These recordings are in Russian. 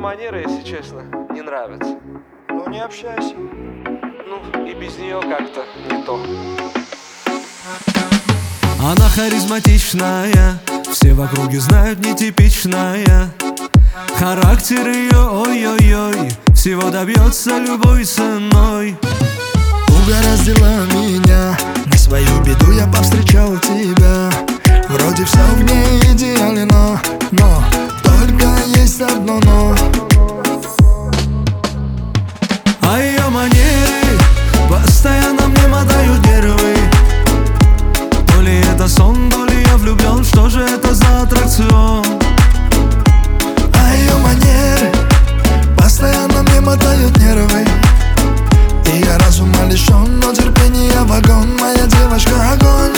манеры, если честно, не нравятся. Ну не общайся. Ну и без нее как-то не то. Она харизматичная, все в округе знают, нетипичная. Характер ее, ой-ой-ой, всего добьется любой ценой. Угораздило меня, на свою беду я повстречал тебя. Вроде все в ней идеально, но только есть одно но. А ее манеры постоянно мне мотают нервы. То ли это сон, то ли я влюблен, что же это за аттракцион? А ее манеры постоянно мне мотают нервы. И я разума лишен, но терпения вагон. Моя девочка огонь.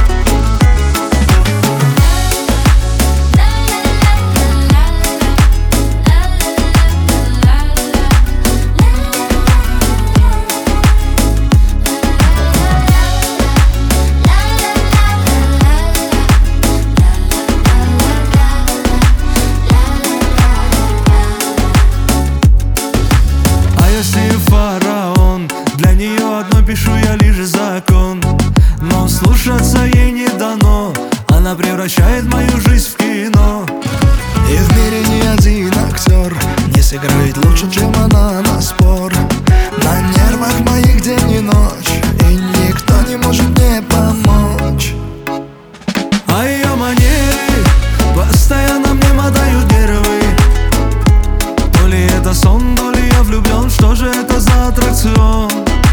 Фараон, для нее одно пишу я лишь закон. Но слушаться ей не дано, она превращает мою жизнь в кино. И в мире ни один актер не сыграет лучше, чем она на спор. На нервах моих день и ночь, и никто не может мне помочь. А ее манеры постоянно мне мотают нервы. То ли это сон, то ли я влюблен, что же это за аттракцион?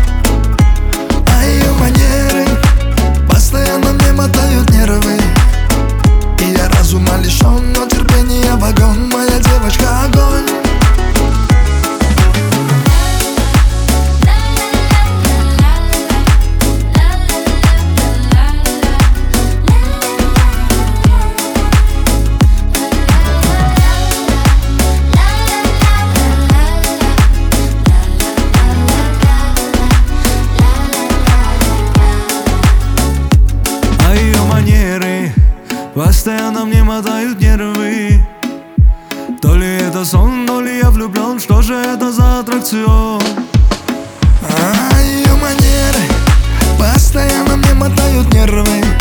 А ее манеры постоянно мне мотают нервы. И я разума лишен, но терпения вагон. Моя девочка огонь. Постоянно мне мотают нервы. То ли это сон, то ли я влюблен, что же это за аттракцион? А ее манеры постоянно мне мотают нервы.